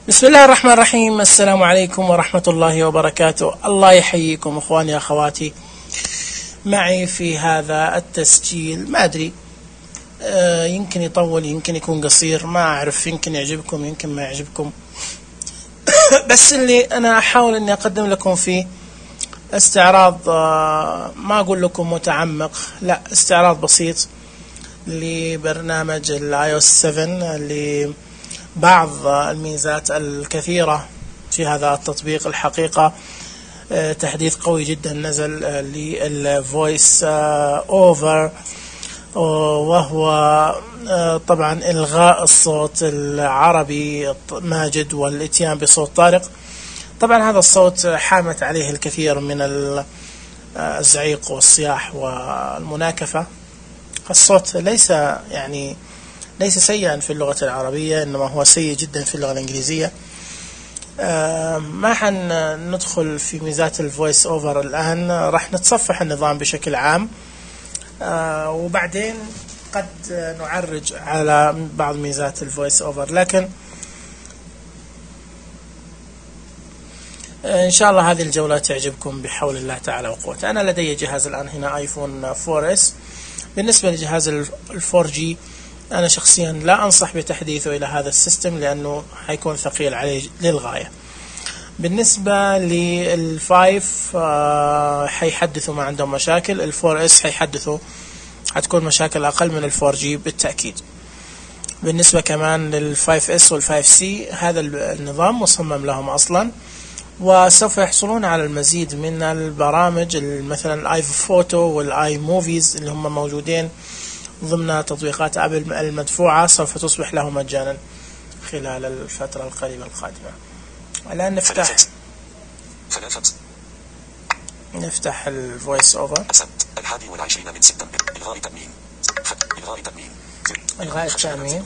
بسم الله الرحمن الرحيم. السلام عليكم ورحمة الله وبركاته. الله يحييكم اخواني اخواتي معي في هذا التسجيل. ما ادري يمكن يطول يمكن يكون قصير، ما اعرف، يمكن يعجبكم يمكن ما يعجبكم. بس اللي انا احاول اني اقدم لكم فيه استعراض، ما اقول لكم متعمق، لا، استعراض بسيط لبرنامج iOS 7 لبعض الميزات الكثيرة في هذا التطبيق. الحقيقة تحديث قوي جدا نزل للفويس اوفر، وهو طبعا إلغاء الصوت العربي ماجد والاتيان بصوت طارق. طبعا هذا الصوت حامت عليه الكثير من الزعيق والصياح والمناكفة. الصوت ليس سيئا في اللغة العربية، إنما هو سيء جدا في اللغة الإنجليزية. ما حندخل في ميزات الفويس اوفر الآن، راح نتصفح النظام بشكل عام، وبعدين قد نعرج على بعض ميزات الفويس اوفر. لكن إن شاء الله هذه الجولة تعجبكم بحول الله تعالى وقوته. أنا لدي جهاز الآن هنا آيفون 4S. بالنسبة لجهاز ال 4G أنا شخصيا لا أنصح بتحديثه إلى هذا السيستم، لأنه حيكون ثقيل عليه للغاية. بالنسبة لل5 حيحدثوا ما عندهم مشاكل، ال4S حتكون مشاكل أقل من ال4G بالتأكيد. بالنسبة كمان لل5S وال5C هذا النظام مصمم لهم أصلا، وسوف يحصلون على المزيد من البرامج، مثلا الاي فوتو والاي موفيز اللي هم موجودين ضمن تطبيقات ابل المدفوعة، سوف تصبح له مجانا خلال الفترة القريبة القادمة. الآن نفتح الفويس اوفر. 21 من سبتمبر. إلغاء تأمين. إلغاء التأمين.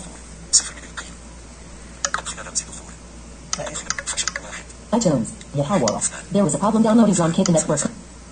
iTunes. محاورة. There was a problem downloading Zonkey the network.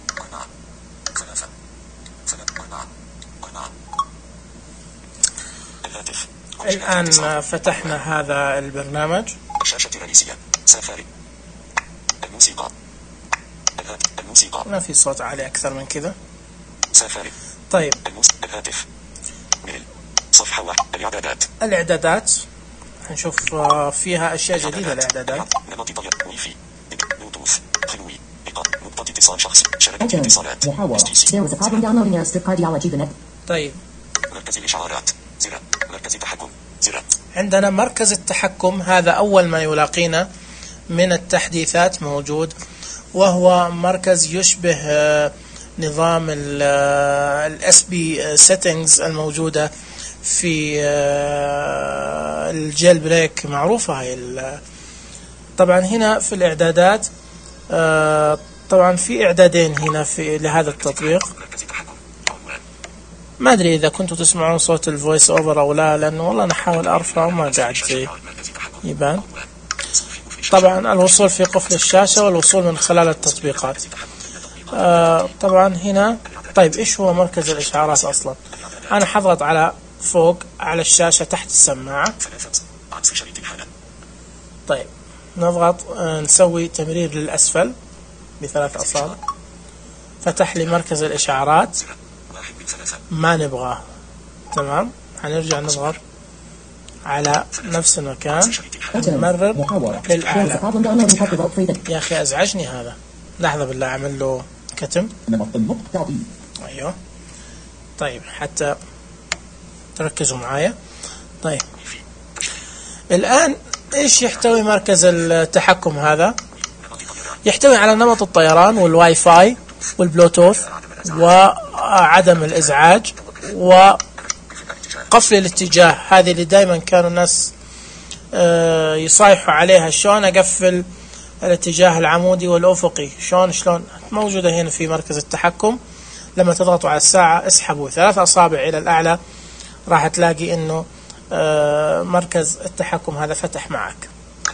الآن فتحنا هذا البرنامج. الشاشة الرئيسية. سفاري. الموسيقى. ما في صوت عالي أكثر من كذا. سفاري. طيب. الهاتف. صفحة واحد. الإعدادات. هنشوف فيها أشياء جديدة. الإعدادات. نمط طيار. واي فاي. بلوتوث. خلوي. نقطة اتصال شخص. شبكة اتصالات. محاورة. There was a problem downloading your strip cardiology the net. طيب. مركز الإشعارات. زر. مركز التحكم. زر. عندنا مركز التحكم، هذا أول ما يلاقينا من التحديثات موجود، وهو مركز يشبه نظام ال SB settings الموجودة في الجيل بريك، معروفة هاي. طبعا هنا في الإعدادات، طبعا في إعدادين هنا لهذا التطبيق. ما أدري إذا كنتوا تسمعون صوت الفويس أوفر أو لا، لأنه والله أنا أحاول أرفع وما قاعد يبان. طبعا الوصول في قفل الشاشة والوصول من خلال التطبيقات. طبعا هنا. طيب إيش هو مركز الإشعارات أصلا؟ أنا حضغط على فوق على الشاشة تحت السماعة. طيب نضغط، نسوي تمرير للأسفل ب3 أصابع، فتح لي مركز الإشعارات. ما نبغاه. تمام، هنرجع نضغط على نفس المكان، نمرر للأعلى. يا أخي أزعجني هذا، لحظة بالله أعمل له كتم. أيوه. طيب حتى تركزوا معايا. طيب الآن إيش يحتوي مركز التحكم هذا؟ يحتوي على نمط الطيران والواي فاي والبلوتوث وعدم الإزعاج وقفل الاتجاه، هذه اللي دائما كانوا الناس يصايحوا عليها، شلون أقفل الاتجاه العمودي والأفقي، شلون موجودة هنا في مركز التحكم. لما تضغطوا على الساعة اسحبوا 3 أصابع إلى الأعلى، راح تلاقي إنه مركز التحكم هذا فتح معك.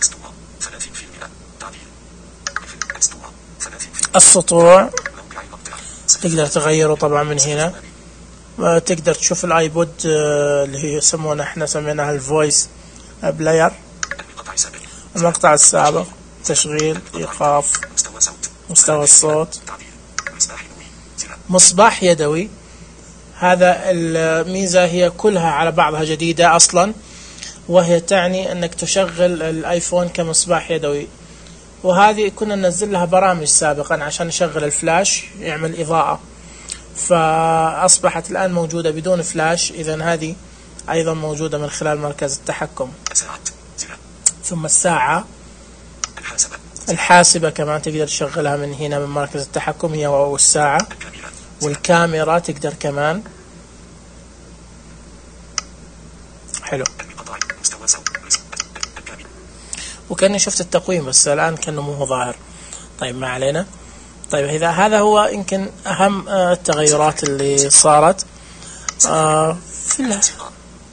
السطوع تقدر تغيره طبعا من هنا. تقدر تشوف الايبود اللي هي يسمونها، احنا سميناها الفويس بلاير، المقطع السابق، تشغيل، إيقاف، مستوى صوت. مستوى الصوت، تعديل. مصباح يدوي. زر. مصباح يدوي. هذا الميزة هي كلها على بعضها جديدة أصلا، وهي تعني أنك تشغل الآيفون كمصباح يدوي. وهذه كنا ننزل لها برامج سابقا عشان نشغل الفلاش يعمل إضاءة، فأصبحت الآن موجودة بدون فلاش. إذن هذه أيضا موجودة من خلال مركز التحكم. ساعات. زر. ثم الساعة، الحاسبة. الحاسبة كمان تقدر تشغلها من هنا من مركز التحكم، هي والساعة. الكاميرا. والكاميرا تقدر كمان. حلو. المقاطع. مستوى صوت. الكاميرا. وكأني شفت التقويم بس الآن كأنه مو ظاهر. طيب ما علينا. طيب إذا هذا هو يمكن أهم التغيرات اللي صارت في الهاتف.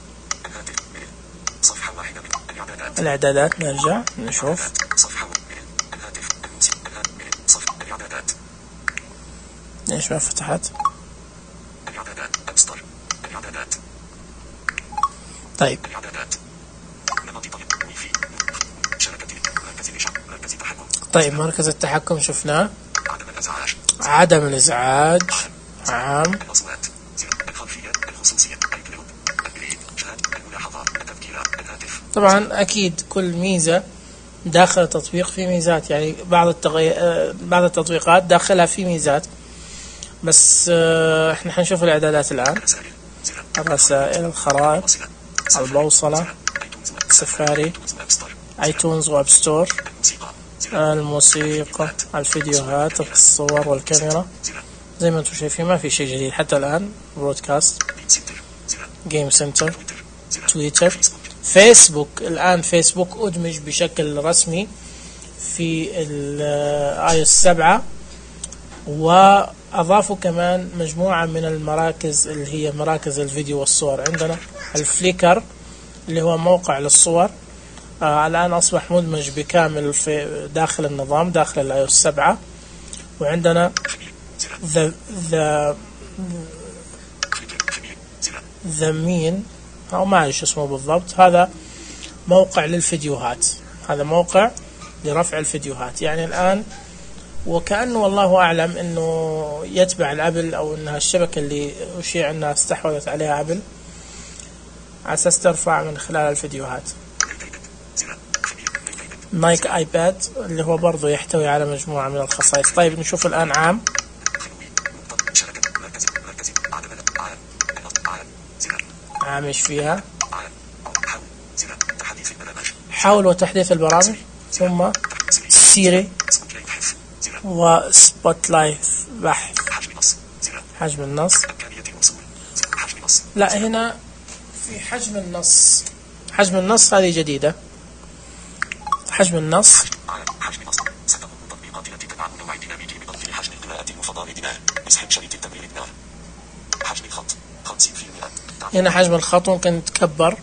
صفحة واحدة من الإعدادات. الإعدادات. نرجع نشوف. صفحة من الهاتف. صفحة الإعدادات. ليش ما فتحت؟ الإعدادات. أبستر. الإعدادات. طيب الإعدادات. نمط طريق واي فاي. شبكة مركز الإشعاع. مركز التحكم. طيب مركز التحكم شفناه. عدم الإزعاج. عدم الإزعاج. عام. الأصوات. زر. الخلفية. الخصوصية. الكلوب. الجريد. شهادة. الملاحظات. التذكيرات. الهاتف. طبعا أكيد كل ميزة داخل التطبيق في ميزات، يعني بعض التطبيقات داخلها في ميزات، بس احنا حنشوف الإعدادات الآن. الرسائل. زر. الرسائل، الخرائط، وصلة. البوصلة، ايتونز. سفاري، وأبستر. ايتونز واب ستور، الموسيقى. زر. الموسيقى، الفيديوهات، الصور والكاميرا. زر. زي ما انتم شايفين ما في شيء جديد حتى الآن. برودكاست، جيم سنتر. زر. جيم سنتر، تويتر. زر. تويتر، فيسبوك. فيسبوك. الآن فيسبوك أدمج بشكل رسمي في iOS 7، وأضافوا كمان مجموعة من المراكز اللي هي مراكز الفيديو والصور. عندنا الفليكر اللي هو موقع للصور، الآن أصبح مدمج بكامل في داخل النظام داخل iOS 7. وعندنا ذا مين أو ما أعرف اسمه بالضبط، هذا موقع للفيديوهات، هذا موقع لرفع الفيديوهات. يعني الآن وكأنه والله أعلم أنه يتبع الأبل، أو أنها الشبكة اللي أشيع أنها استحوذت عليها أبل على أساس ترفع من خلال الفيديوهات. نايك آيباد اللي هو برضو يحتوي على مجموعة من الخصائص. طيب نشوف الآن عام. عام ايش فيها؟ حول وتحديث البرامج، ثم سيري وسبوت لايت بحث. حجم النص. لا هنا في حجم النص. حجم النص هذه جديدة. حجم النص. حجم النص. ستضم التطبيقات التي تدعم نوع ديناميكي بتضمين حجم القراءة المفضل لدينار. اسحب شريط التمرير دينار. حجم الخط 50%. هنا حجم الخط ممكن تكبر.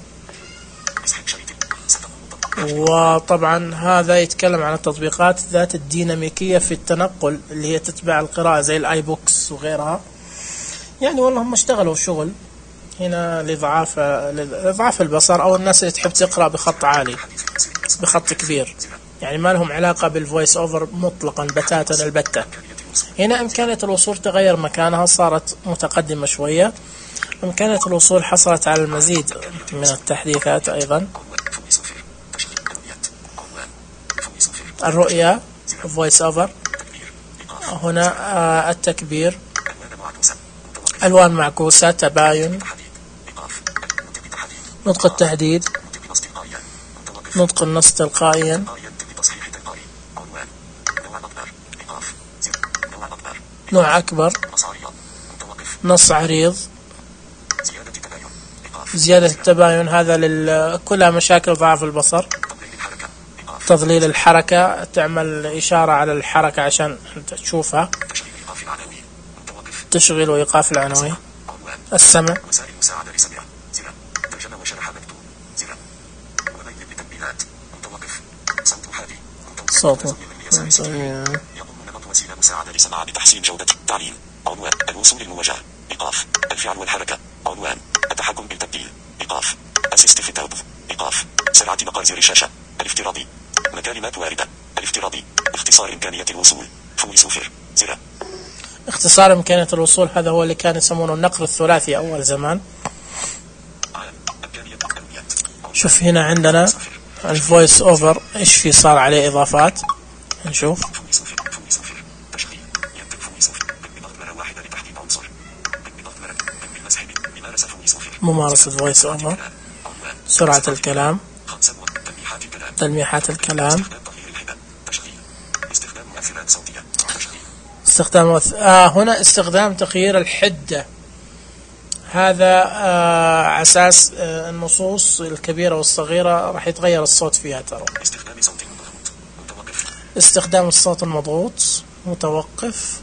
وطبعا هذا يتكلم عن التطبيقات ذات الديناميكية في التنقل اللي هي تتبع القراءة زي الاي-بوكس وغيرها. يعني والله هم اشتغلوا شغل هنا لإضعاف البصر، أو الناس اللي تحب تقرأ بخط عالي بخط كبير، يعني ما لهم علاقة بالفويس أوفر مطلقا بتاتا البتة. هنا إمكانية الوصول تغير مكانها، صارت متقدمة شوية. إمكانية الوصول حصلت على المزيد من التحديثات أيضا. الرؤية فويس أوفر. هنا التكبير، ألوان معكوسة، تباين، نطق التحديد، نطق النص تلقائيا، نوع أكبر، نص عريض، زيادة التباين. هذا كلها مشاكل ضعف البصر. تظليل الحركة، تعمل إشارة على الحركة عشان تشوفها. تشغيل وإيقاف العناوين. السمع. صوته. وسيلة مساعدة لسماع بتحسين جودة تعليم. عنوان الوصول الموجه. إيقاف الفعل والحركة. عنوان التحكم بالتبديل. إيقاف أسيست في التوظيف. إيقاف سرعة نقر زر الشاشة الافتراضي. كلمات واردة. الافتراضي. اختصار إمكانية الوصول. فويس اوفر. زر. اختصار إمكانية الوصول هذا هو اللي كان يسمونه النقر الثلاثي أول زمان. شوف هنا عندنا الفويس اوفر ايش في صار عليه اضافات. نشوف ممارسة فويس اوفر، سرعة الكلام، تلميحات الكلام، استخدام هنا استخدام تغيير الحدة. هذا على أساس النصوص الكبيرة والصغيرة راح يتغير الصوت فيها ترى. استخدام الصوت المضغوط متوقف.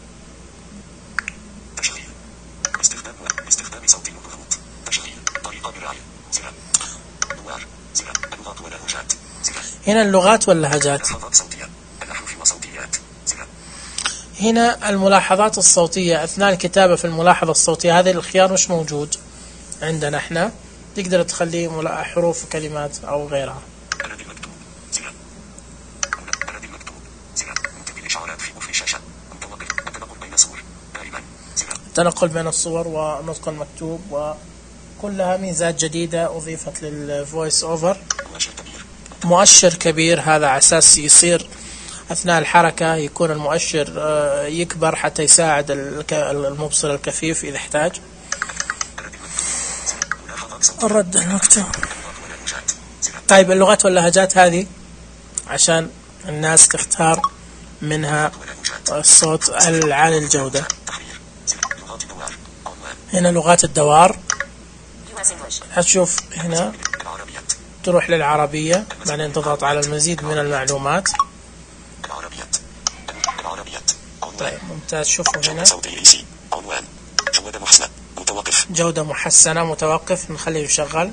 استخدام صوت مضغوط. تشغيل. طريقة بالرعي. زر. نوار. زر. اللغات واللهجات. زر. هنا اللغات واللهجات. صوتية. الأحرف وصوتيات. زر. هنا الملاحظات الصوتية أثناء الكتابة. في الملاحظة الصوتية هذا الخيار مش موجود عندنا احنا، تقدر تخليه حروف وكلمات أو غيرها. الرد المكتوب. زر. الرد المكتوب. زر. منتبه الإشعارات في قفل الشاشة. متوقف. التنقل بين صور. دائما. زر. التنقل بين الصور ونطق المكتوب، وكلها ميزات جديدة أضيفت للفويس أوفر. مؤشر كبير هذا على أساس يصير أثناء الحركة يكون المؤشر يكبر حتى يساعد المبصر الكفيف إذا احتاج. الرد المكتوب. طيب اللغات واللهجات هذه عشان الناس تختار منها الصوت العالي الجودة. هنا لغات الدوار، هتشوف هنا تروح للعربية، بعدين تضغط على المزيد من المعلومات. طيب ممتاز. شوفوا هنا جودة محسنة متوقف، نخليه يشغل.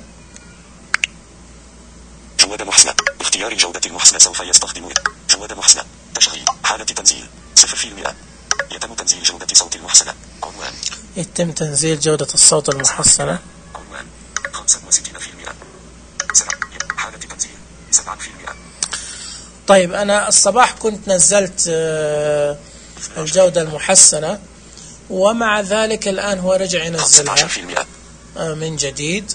جودة محسنة. اختيار الجودة المحسنة سوف يستخدم جودة محسنة. تشغيل. حالة تنزيل 0%. يتم تنزيل جودة صوت المحسنة. عنوان. يتم تنزيل جودة الصوت المحسنة. عنوان 65%. حالة تنزيل 7%. طيب أنا الصباح كنت نزلت الجودة المحسنة، ومع ذلك الآن هو رجع ينزلها من جديد.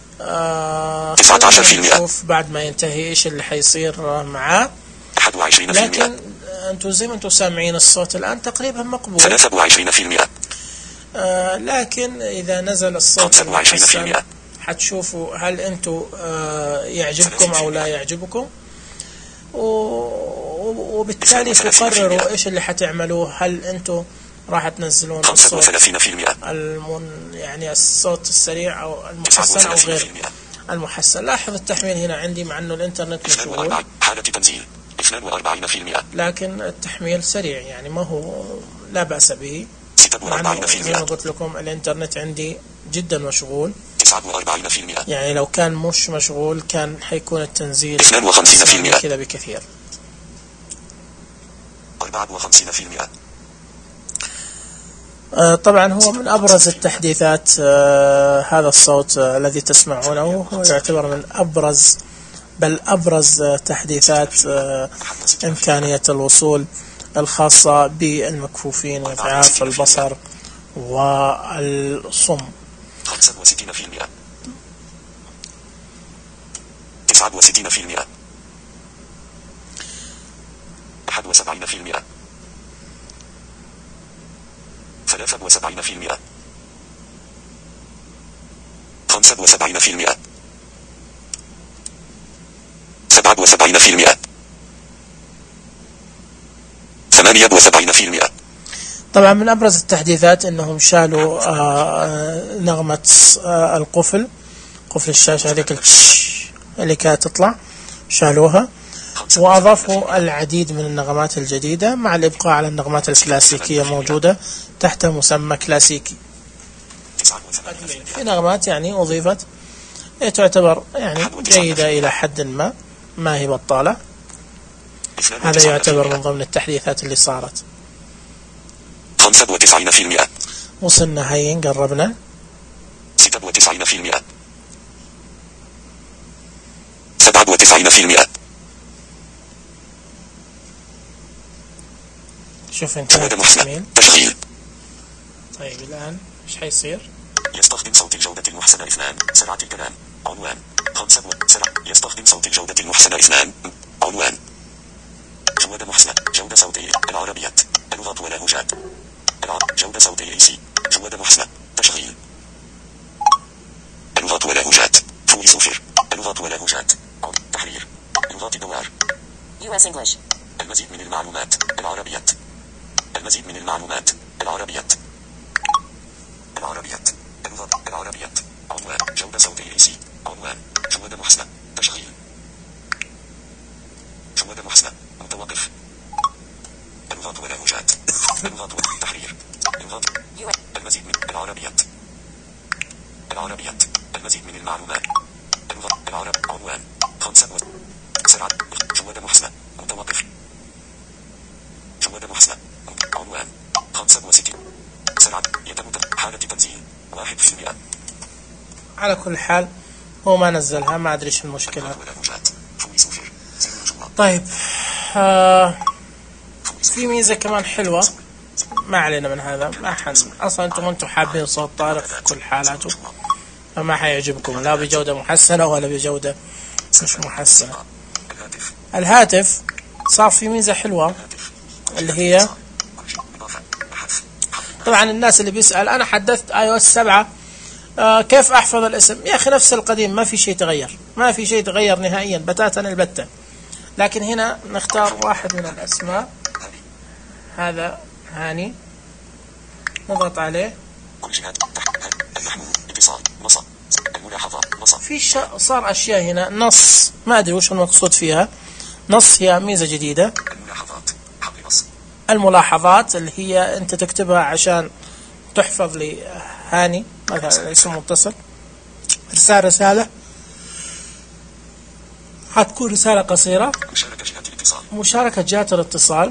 19%. نشوف بعد ما ينتهي إيش اللي حيصير معاه. 21%. لكن أنتوا زي ما أنتوا سامعين الصوت الآن تقريبا مقبول. 23%. لكن إذا نزل الصوت المحسن حتشوفوا هل أنتوا يعجبكم أو لا يعجبكم، وبالتالي تقرروا إيش اللي حتعملوه. هل أنتوا راح تنزلون الصوت 35%. يعني الصوت السريع أو المحسن أو غير المحسن. لاحظ التحميل هنا عندي مع أنه الإنترنت مشغول، حالة تنزيل 42%. لكن التحميل سريع، يعني ما هو لا بأس به. 46%. زي ما قلت لكم الإنترنت عندي جدا مشغول. 49%. يعني لو كان مش مشغول كان حيكون التنزيل 52% كذا بكثير. 54%. طبعا هو من أبرز التحديثات هذا الصوت الذي تسمعونه، هو يعتبر من أبرز تحديثات إمكانية الوصول الخاصة بالمكفوفين وضعاف البصر والصم. 65%. 69%. 71%. 73%. 75%. 77%. 78%. طبعا من أبرز التحديثات أنهم شالوا نغمة القفل، قفل الشاشة هذيك اللي كانت تطلع، شالوها وأضافوا العديد من النغمات الجديدة مع الإبقاء على النغمات الكلاسيكية موجودة تحت مسمى كلاسيكي. في نغمات يعني أضيفت تعتبر يعني جيدة إلى حد ما هي بطالة. هذا يعتبر من ضمن التحديثات اللي صارت. 95%. وصلنا هين قربنا. 96%. 97%. شوف انتهى جودة محسنة. التحميل. تشغيل. طيب الآن ايش حيصير؟ يستخدم صوت الجودة المحسنة 2. سرعة الكلام. عنوان. 5 سرعة. يستخدم صوت الجودة المحسنة 2. عنوان. جودة محسنة. جودة صوتية. العربيات. اللغات واللهجات. جودة صوتية سي. جودة محسنة. تشغيل. اللغات واللهجات. فوي صفر. اللغات واللهجات. تحرير. لغات الدوار. US English. المزيد من المعلومات. العربيات. المزيد من المعلومات. العربيات. العربيات. اللغات. العربيات. عنوان. جودة صوتية سي. عنوان. جودة محسنة. تشغيل. جودة محسنة. متوقف. اللغات واللهجات. اللغات والتحرير. اللغات. المزيد من العربيات. العربيات. المزيد من المعلومات. اللغة. العرب. عنوان. 5 سرعة. جودة محسنة. متوقف. جودة محسنة. عنوان. 65 سرعة. يتم حالة تنزيل 1%. على كل حال هو ما نزلها، ما أدري إيش المشكلة. طيب في ميزة كمان حلوة، ما علينا من هذا. ما أصلا أنتم حابين صوت طارق في كل حالاته، فما حيعجبكم لا بجودة محسنة ولا بجودة مش محسنة. الهاتف صار في ميزة حلوة اللي هي طبعا الناس اللي بيسأل أنا حدثت iOS 7 كيف أحفظ الاسم؟ يا أخي نفس القديم، ما في شيء تغير، ما في شيء تغير نهائيا بتاتا البتة. لكن هنا نختار واحد من الأسماء، هذا هاني، نضغط عليه. في صار أشياء هنا نص، ما أدري وش المقصود فيها. نص هي ميزة جديدة. الملاحظات اللي هي أنت تكتبها عشان تحفظ لي هاني مثلا اسم متصل. رسالة حتكون رسالة قصيرة. مشاركة جهات الاتصال.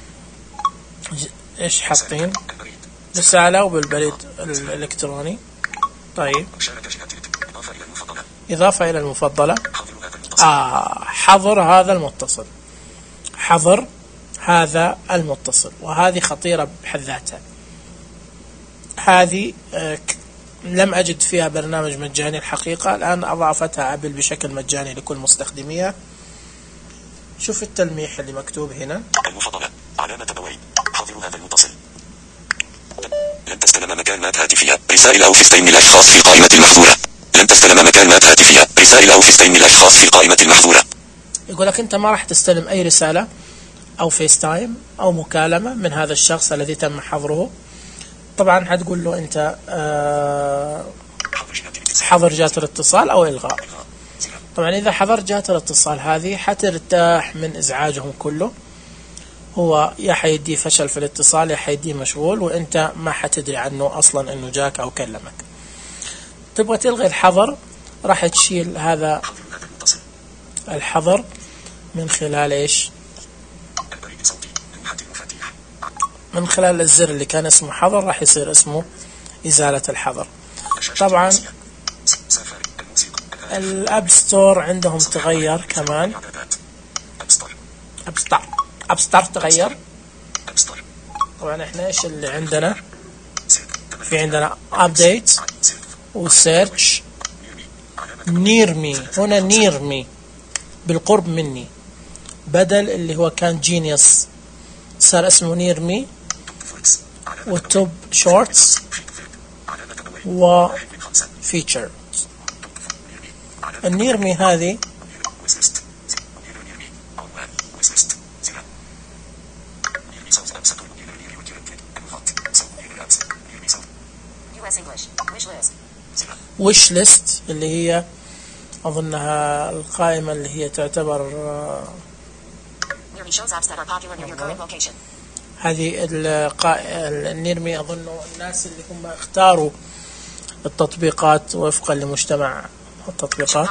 إيش حاطين؟ رسالة وبالبريد الإلكتروني. طيب إضافة إلى المفضلة. حظر هذا المتصل. حظر هذا المتصل، وهذه خطيرة بحد ذاتها. هذه لم أجد فيها برنامج مجاني الحقيقة، الآن أضافتها أبل بشكل مجاني لكل مستخدميها. شوف التلميح اللي مكتوب هنا. المفضلة علامة تبويب. حظر هذا المتصل. لن تستلم مكالمات هاتفية. رسائل أو فيستين الأشخاص في القائمة المحظورة. لن تستلم مكالمات هاتفية. رسائل أو فيستين الأشخاص في القائمة المحظورة. يقول لك أنت ما راح تستلم أي رسالة أو فيستايم أو مكالمة من هذا الشخص الذي تم حظره. طبعا حتقول له أنت حظر جهات الاتصال أو إلغاء. طبعا إذا حظرت جهات الاتصال هذه حترتاح من إزعاجهم كله. هو يا حيدي فشل في الاتصال يا حيدي مشغول، وأنت ما حتدري عنه أصلا أنه جاك أو كلمك. تبغى تلغي الحظر، راح تشيل هذا الحظر من خلال إيش؟ من خلال الزر اللي كان اسمه حظر راح يصير اسمه إزالة الحظر. طبعا الأب ستور عندهم تغير كمان. أب ستور تغير. طبعا احنا ايش اللي عندنا؟ في عندنا أبديت وسيرش. نيرمي، هنا نيرمي بالقرب مني، بدل اللي هو كان جينيوس صار اسمه نيرمي. والتوب شورتس وفيتشر. النيرمي هذه ويش ليست اللي هي أظنها القائمة اللي هي تعتبر هذه النيرمي. أظن الناس اللي هم اختاروا التطبيقات وفقا لمجتمع التطبيقات.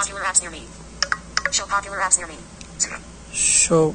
شو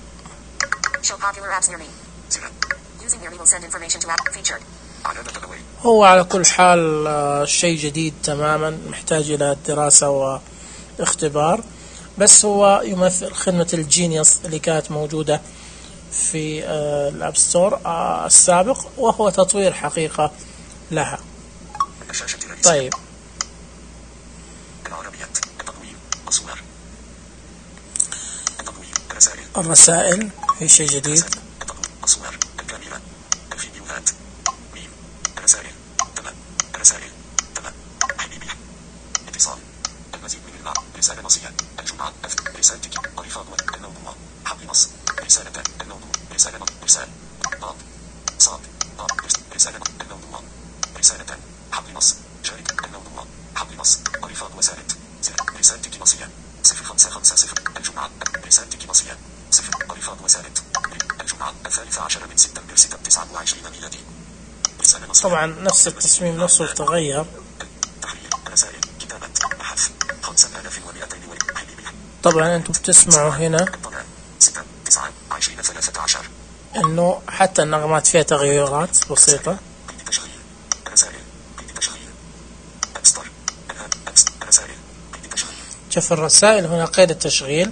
هو على كل حال شيء جديد تماما، محتاج إلى دراسة واختبار، بس هو يمثل خدمة الجينيوس اللي كانت موجودة في الأب ستور السابق، وهو تطوير حقيقة لها. الشاشة الرئيسية. طيب العربيات. التقويم. الصور. التقويم. الرسائل. الرسائل في شيء جديد. التقويم. الصور. الكاميرا. الفيديوهات. ميم. الرسائل. تمام. الرسائل. تمام. حبيبي. اتصال. المزيد من الماء. رسالة نصية. الجمعة. رسالتك. الرفاق. الموضوع. حق نص. رسالة. الموضوع. رسالة. رسالة. ضاد. صاد. ضاد. رسالة. الموضوع. رسالة. حق نص. جاري. الموضوع. حق نص. الرفاق وسالت. رسالتك نصية. 0550. الجمعة. رسالتك نصية. 0. الرفاق وسالت. الجمعة 13 من سبتمبر 29 ميلادي. رسالة نصية. طبعا نفس التصميم نفسه تغير. تحرير. رسائل. كتابة. بحث. 5200. حبيبي. طبعا انتم بتسمعوا هنا 6 9 20 13. انه حتى النغمات فيها تغيرات بسيطة. تشغيل. رسائل. تشغيل. أبستر. رسائل. تشغيل. شوف الرسائل هنا قيد التشغيل.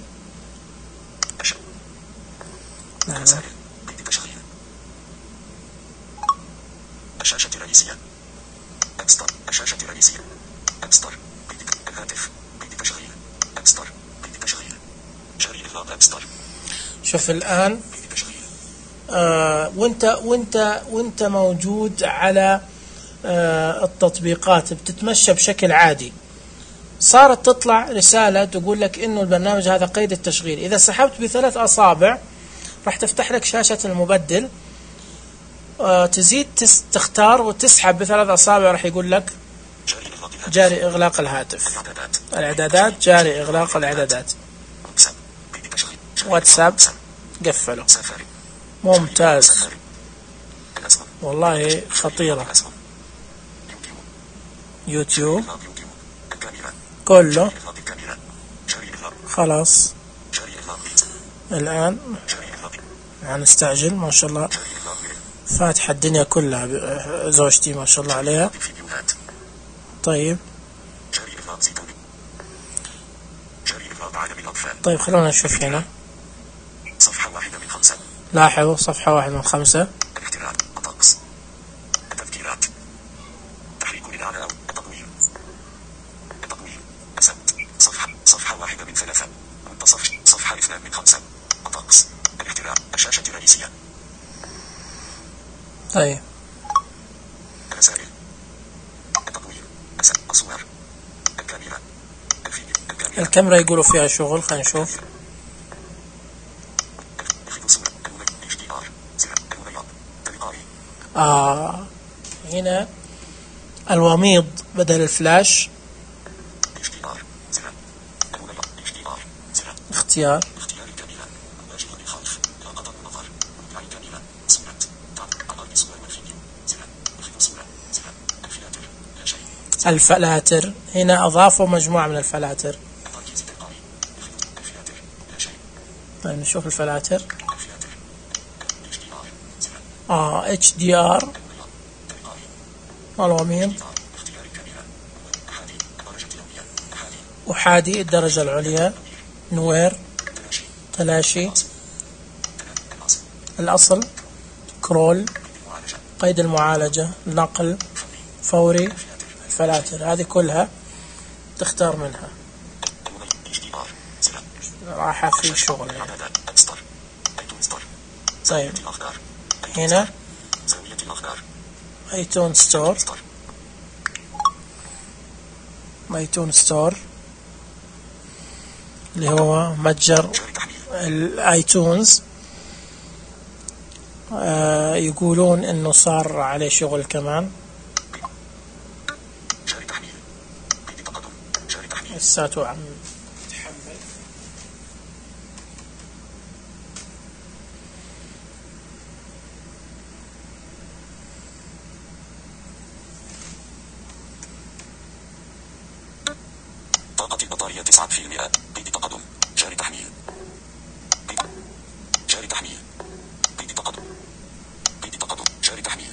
رسائل. تشغيل. الشاشة الرئيسية. أبستر. الشاشة الرئيسية. أبستر. الهاتف. تشغيل. أبستر. تشغيل. جاري إغلاق أبستر. شوف الآن تشغيل. وانت موجود على التطبيقات بتتمشى بشكل عادي، صارت تطلع رسالة تقول لك انه البرنامج هذا قيد التشغيل. اذا سحبت ب3 أصابع راح تفتح لك شاشة المبدل، تزيد تختار وتسحب ب3 أصابع راح يقول لك جاري إغلاق الهاتف. الإعدادات. جاري إغلاق الإعدادات. واتساب قفله. ممتاز والله، خطيرة. يوتيوب كله خلاص. الآن هنستعجل. ما شاء الله فاتحة الدنيا كلها زوجتي ما شاء الله عليها. طيب خلونا نشوف هنا. صفحة 1 من 5. لاحظوا صفحة 1 من 5. الاحترام. الطقس. التذكيرات. تحريك للأعلى. التقويم. أسد. صفحة 1 من 3. منتصف. صفحة 2 من 5. الطقس. الاحترام. الشاشة الرئيسية. طيب الرسائل. التقويم. الصور. الكاميرا. الفيديو. الكاميرا يقولوا فيها شغل. خلينا نشوف. هنا الوميض بدل الفلاش. اختيار. الفلاتر. هنا أضافوا مجموعة من الفلاتر. طيب نشوف الفلاتر. HDR. الوميض. أحادي الدرجة العليا. نوير. تلاشي. الأصل. كرول. قيد المعالجة. نقل. فوري. الفلاتر هذه كلها تختار منها. راحة في شغل يعني. طيب هنا ايتون ستور. ايتون ستور اللي هو متجر الايتونز. يقولون انه صار عليه شغل كمان. لساته عم يتحمل. طاقة البطارية 9%. قيد تقدم. جاري تحميل. جاري تحميل. قيد تقدم. قيد تقدم. جاري تحميل.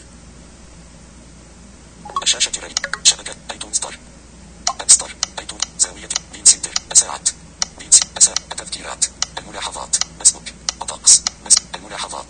الشاشة الرئيسية. شبكة ايتون ستار. ستار. ايتون. زاوية. بين سنتر. ساعات. بين التذكيرات. الملاحظات. فيسبوك. الطقس. الملاحظات.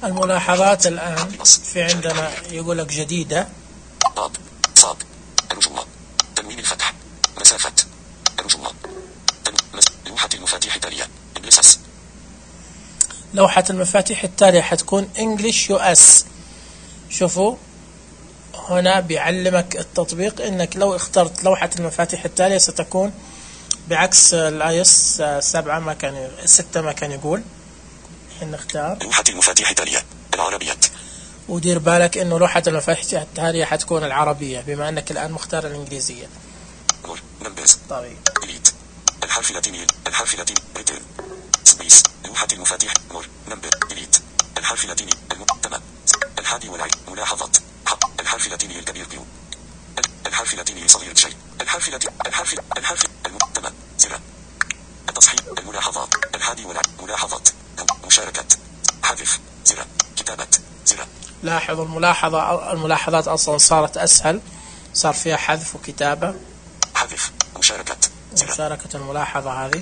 الملاحظات الآن في عندنا يقول لك جديدة. ضاد صاد الرجوع تنوين الفتح مسافة الرجوع لوحة المفاتيح التالية إنجليسس. لوحة المفاتيح التالية حتكون English US. شوفوا هنا بيعلمك التطبيق انك لو اخترت لوحة المفاتيح التالية ستكون بعكس الايس 7 ما كان 6 ما كان يقول. الحين نختار لوحة المفاتيح التالية العربية. ودير بالك انه لوحة المفاتيح التالية حتكون العربية بما انك الان مختار الانجليزية. طيب الحرف اللاتيني ريتيرن سبيس لوحة المفاتيح مور نمبر ديليت الحرف اللاتيني تمام الحادي والعشرين ملاحظات الحرف اللاتيني الكبير كيو الحرف اللاتيني الصغير شيء الحرف تمام زر التصحيح الملاحظات الحادي والعشرين ملاحظات مشاركة حذف زر كتابة زر. لاحظوا الملاحظات اصلا صارت اسهل، صار فيها حذف وكتابة. حذف مشاركة الملاحظة هذه.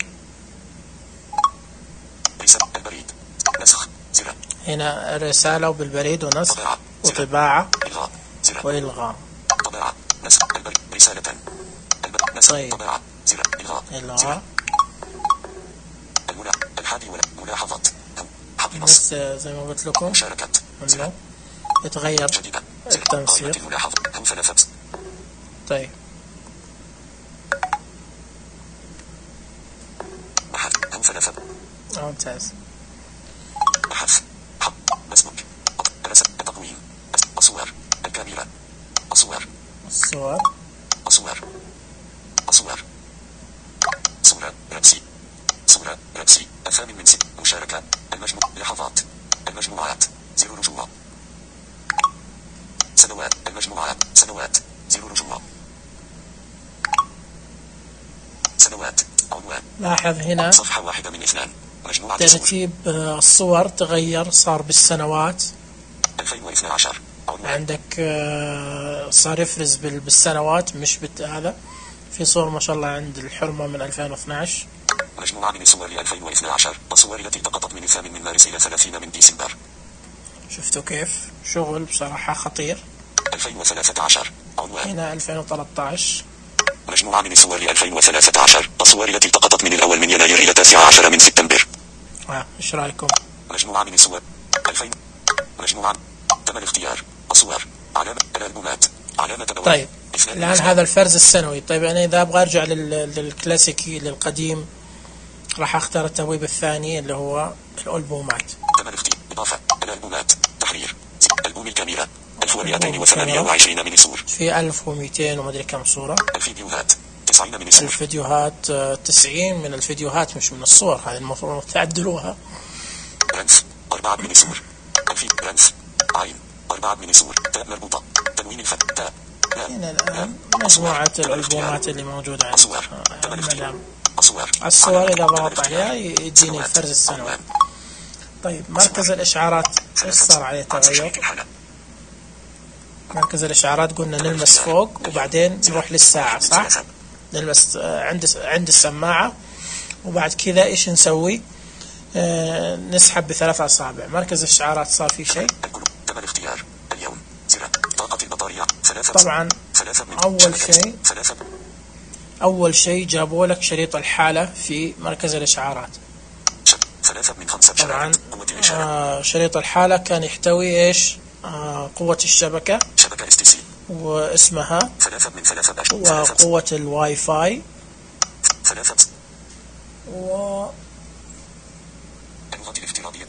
رسالة البريد نسخ زر هنا رسالة وبالبريد ونسخ وطباعة وإلغاء. طباعة نسخ البريد رسالة نسخ طباعة زر إلغاء. الحادي ملاحظات بس زي ما قلت لكم مشاركة انه يتغير التنسيق. طيب ممتاز. بحث حق مسبوك رسم تقويم الصور الكاميرا الصور صورة رأسي 8 من 6 مشاركة المجموع لحظات المجموعات زر رجوع سنوات زر رجوع سنوات عنوان. لاحظ هنا صفحة 1 من 2 مجموعة ترتيب الصور تغير، صار بالسنوات. 2012 عندك صار يفرز بالسنوات مش هذا. في صور ما شاء الله عند الحرمة من 2012. مجموعة من صور 2012 الصور التي التقطت من 8 من مارس إلى 30 من ديسمبر. شفتوا كيف شغل بصراحة خطير. 2013 عنوان. هنا 2013 مجموعة من صور 2013 الصور التي التقطت من الأول من يناير إلى 19 من سبتمبر. إيش رأيكم؟ مجموعة من صور 2000 مجموعة تم الاختيار الصور علامة الألبومات علامة دوام. طيب الآن هذا الفرز السنوي. طيب أنا إذا أبغى أرجع للكلاسيكي للقديم راح أختار التبويب الثاني اللي هو الألبومات. تم الاختيار إضافة الألبومات تحرير ألبوم الكاميرا 1228 من صور. في 1200 وما أدري كم صورة. الفيديوهات 90 من صور. الفيديوهات 90 من الفيديوهات مش من الصور. هذه المفروض تعدلوها. رنس 4 من صور. رنس عين 4 من صور. تاء مربوطة تنوين الفتح تاء. هنا الآن مجموعة الألبومات اللي موجودة عند المدام. الصور إذا ضغط عليها يديني الفرز السنوي. طيب مركز الإشعارات إيش صار عليه تغير؟ مركز الإشعارات قلنا نلمس فوق وبعدين نروح للساعة صح؟ نلمس عند السماعة وبعد كذا إيش نسوي؟ نسحب ب3 أصابع. مركز الإشعارات صار فيه شيء؟ تم الاختيار اليوم زر طاقة البطارية طبعا أول شيء جابوا لك شريط الحالة في مركز الإشعارات. 3 من 5 طبعا شريط الحالة كان يحتوي إيش؟ قوة الشبكة شبكة STC واسمها 3 من 3 وقوة الواي فاي 3 اللغة الافتراضية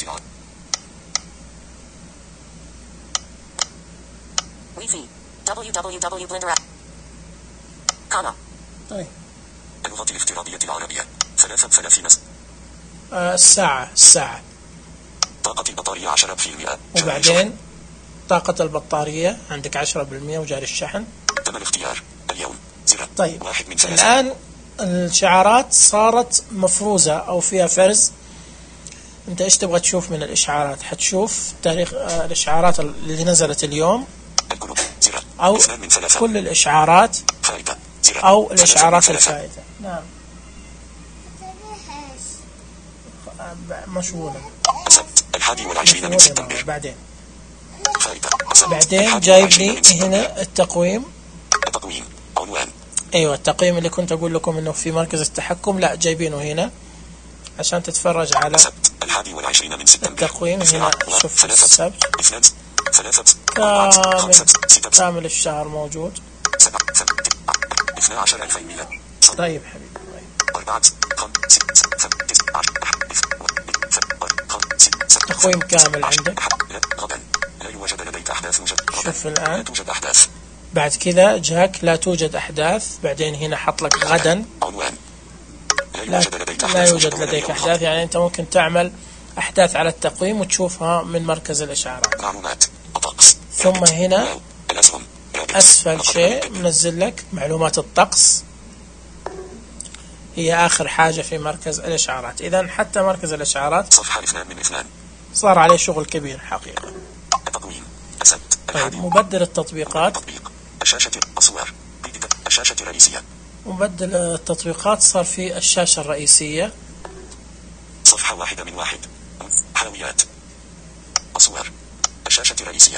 Wi-Fi www.blender كانا. طيب اللغة الافتراضية العربية 33 الساعة طاقة البطارية 10%. وبعدين طاقة البطارية عندك 10% وجاري الشحن. تم الاختيار اليوم زر. طيب 1 من 3. الآن الشعارات صارت مفروزة أو فيها فرز. أنت إيش تبغى تشوف من الإشعارات؟ حتشوف تاريخ الإشعارات اللي نزلت اليوم أو كل الإشعارات أو الإشعارات الفائتة. نعم مشغولة. 21 من سبتمبر. بعدين خارطة. بعدين جايب لي هنا التقويم. التقويم. عنوان. ايوه التقييم اللي كنت اقول لكم انه في مركز التحكم، لا جايبينه هنا عشان تتفرج على السبت 21 من سبتمبر. التقويم. هنا شوف السبت كامل الشهر موجود. 12,000 ميلاد. طيب حبيبي. تقويم كامل عندك. غدا لا يوجد لديك أحداث مجددة. شوف الآن لا توجد أحداث. بعد كذا جاك لا توجد أحداث، بعدين هنا حط لك غدا عنوان. لا يوجد لديك أحداث، يعني أنت ممكن تعمل أحداث على التقويم وتشوفها من مركز الإشعارات. معلومات. الطقس. ثم هنا الأسهم. أسفل شيء منزل لك معلومات الطقس، هي آخر حاجة في مركز الإشعارات. إذا حتى مركز الإشعارات صفحة 2 من 2. صار عليه شغل كبير حقيقة. التقويم. السبت. طيب مبدل التطبيقات. تطبيق. الشاشة. الصور. الشاشة الرئيسية. مبدل التطبيقات صار في الشاشة الرئيسية. صفحة 1 من 1. حلويات. الصور. الشاشة الرئيسية.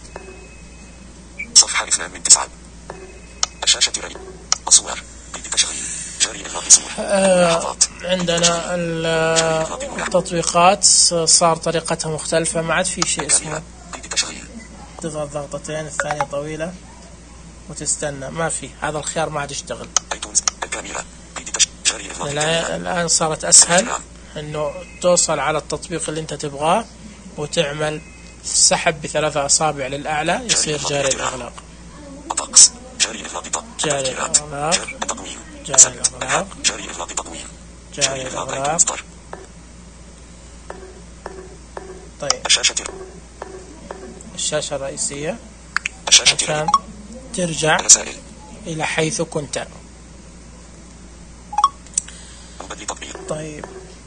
صفحة 2 من 9. الشاشة الرئيسية. الصور. تشغيل. جاري إغلاق صور. عندنا التطبيقات صار طريقتها مختلفة، ما عاد في شيء اسمه تضغط ضغطتين الثانية طويلة وتستنى، ما في هذا الخيار ما عاد يشتغل. الآن صارت أسهل إنه توصل على التطبيق اللي أنت تبغاه وتعمل سحب ب3 أصابع للأعلى يصير جاري الإغلاق. جاري الإغلاق. جاري الإغلاق. جاري الإغلاق. طيب الشاشة الرئيسية عشان ترجع إلى حيث كنت. طيب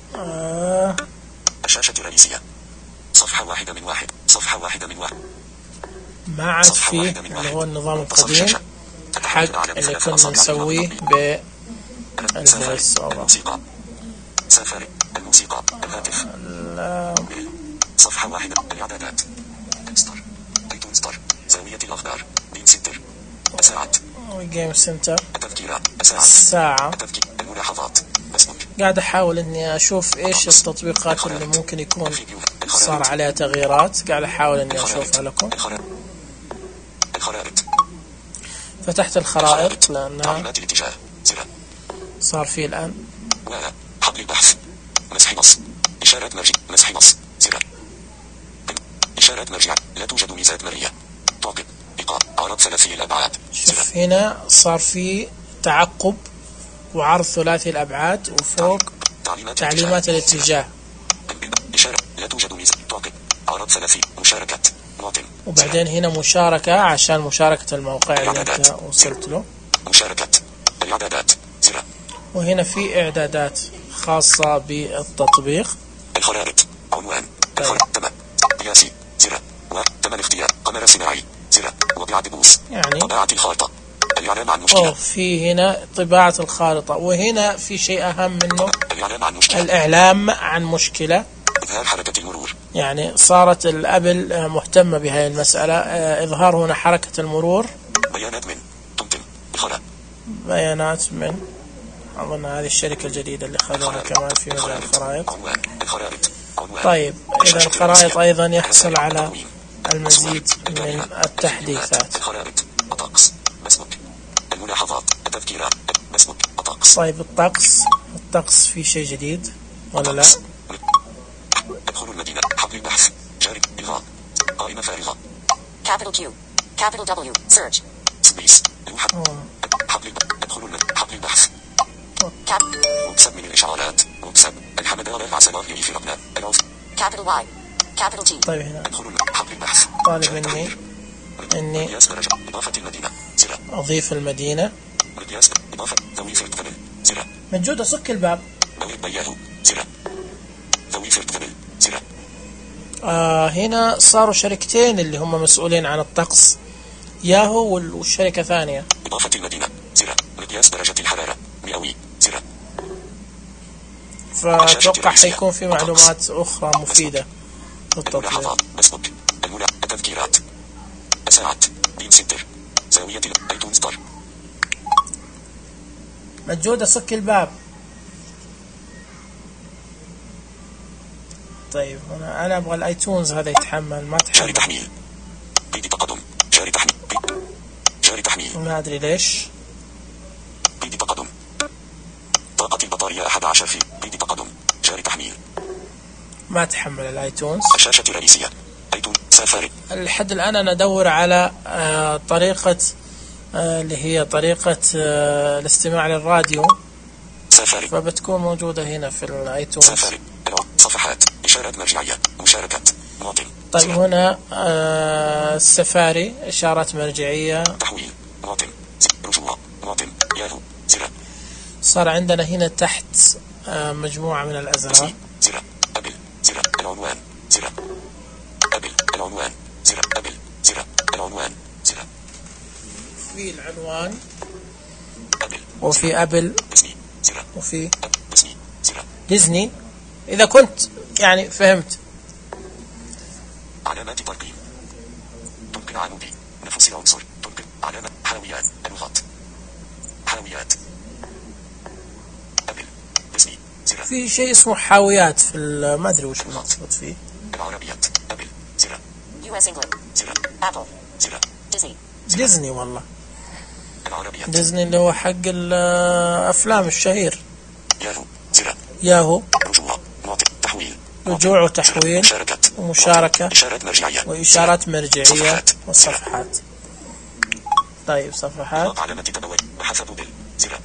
الشاشة الرئيسية. صفحة 1 من 1. صفحة 1 من 1. ما عاد فيه اللي هو النظام القديم حق اللي كنا نسويه الموسيقى. سفر الموسيقى. الهاتف. صفحة 1. الإعدادات. ستار. ايتون ستار. زاوية الأخبار. بين سنتر. الساعات. جيم سنتر. التذكيرات. الساعة. الملاحظات. قاعد أحاول إني أشوف إيش التطبيقات اللي ممكن يكون صار عليها تغييرات، قاعد أحاول إني أشوفها لكم. الخرائط. فتحت الخرائط لأنها الاتجاه. صار فيه الآن. حبل البحث. مسح نص. إشارات مرجع. مسح نص. إشارات مرجع. لا توجد ميزات مرئية. تعقب. إيقاع. عرض ثلاثي الأبعاد. شوف هنا صار فيه تعقب وعرض ثلاثي الأبعاد، وفوق تعليمات الاتجاه. إشارة. لا توجد ميزة. تعقب. عرض ثلاثي. مشاركة. وبعدين هنا مشاركة عشان مشاركة الموقع اللي انت وصلت له. مشاركة. الإعدادات. وهنا في إعدادات خاصة بالتطبيق. الخرائط. عنوان. تمام. قياسي. وتم الاختيار. قمر صناعي. وضع دبوس. يعني طباعة الخارطة. الإعلام عن مشكلة. في هنا طباعة الخارطة، وهنا في شيء أهم منه الإعلام عن مشكلة. الإعلام عن مشكلة. إظهار حركة المرور. يعني صارت الأبل مهتمة بهذه المسألة. إظهار هنا حركة المرور. بيانات من تمتم. الخرائط. بيانات من أظن هذه الشركة الجديدة اللي خذوها كمان في مجال الخرائط. طيب إذا الخرائط أيضا يحصل على المزيد من التحديثات. الطقس. مسبك. الملاحظات. التذكيرات. مسبك. الطقس. طيب الطقس في شيء جديد ولا لا؟ ادخلوا المدينة. حبل البحث. جاري. إلغاء. قائمة فارغة. Capital Q. Capital W. Search. سبيس. حبل البحث. مكسب من الإشعارات. مكسب. الحمد لله عسى في ربنا. Capital Y. Capital T. طيب هنا ادخلوا حبل البحث. طالب إني إضافة المدينة. أضيف المدينة. إضافة. ذوي فرد قبل. موجود. أصك الباب. بياهو. ذوي فرد قبل. هنا صاروا شركتين اللي هم مسؤولين عن الطقس، ياهو والشركة ثانية. إضافة المدينة. مقياس درجة الحرارة. مئوي. فأتوقع حيكون في معلومات أخرى مفيدة بالتطبيق. الملاحظات فيسبوك التذكيرات الساعات بيم سنتر زاوية ايتون ستار. مجودة صك الباب. طيب هنا أنا أبغى الآيتونز هذا يتحمل، ما جاري تحمل. تحميل قيد تقدم جاري تحميل جاري تحميل ما أدري ليش. قيد تقدم طاقة البطارية 11 في قيد تقدم جاري تحميل. ما تحمل الآيتونز. الشاشة الرئيسية ايتون سافاري. لحد الآن أنا أدور على طريقة اللي هي طريقة الاستماع للراديو، سافاري فبتكون موجودة هنا في الآيتونز. سافاري صفحات إشارات مرجعية مشاركات مواطن. طيب هنا السفاري إشارات مرجعية، تحويل مواطن رجوع مواطن ياهو زر. صار عندنا هنا تحت مجموعة من الأزرار. زر أبل زر العنوان زر أبل العنوان زر أبل زر العنوان زر. في العنوان أبل وفي أبل ديزني زر وفي ديزني زر. ديزني. إذا كنت يعني فهمت. علامات ترقيم تنقل عمودي نفس العنصر تنقل علامة حلويات اللغات حلويات أبل ديزني زر. في شيء اسمه حاويات في ما أدري وش المقصود فيه. العربيات أبل زر US England. زر Apple. زر. Disney. ديزني والله. العربيات ديزني اللي هو حق الأفلام الشهير. ياهو زر ياهو رجوع مواطن تحويل رجوع وتحويل مشاركات ومشاركة إشارات مرجعية وإشارات مرجعية صفحات. وصفحات. طيب صفحات. علامة تنوع بحسب جوجل زر.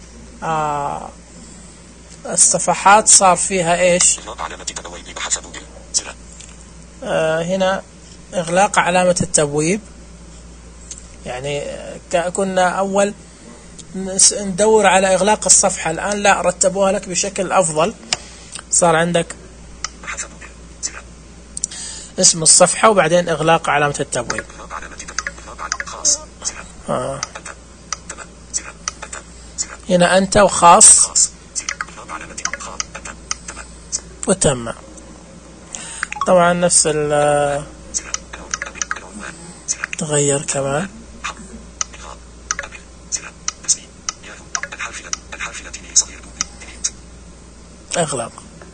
الصفحات صار فيها إيش؟ إغلاق علامة تنوع بحسب جوجل زر. هنا إغلاق علامة التبويب. يعني كنا أول ندور على إغلاق الصفحة، الآن لا، رتبوها لك بشكل أفضل. صار عندك بحسب جوجل زر. اسم الصفحة وبعدين إغلاق علامة التبويب. إغلاق علامة إغلاق خاص زر. أنت تمام زر. أنت زر. هنا أنت وخاص خاص زر. إغلاق علامة خاص أنت تمام وتم. طبعا نفس زر. العنوان زر. تغير كمان. إغلاق أبل زر. ديزني ياهو الحافلة صغير ديليت. إغلاق.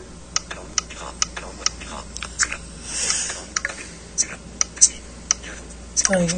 طيب.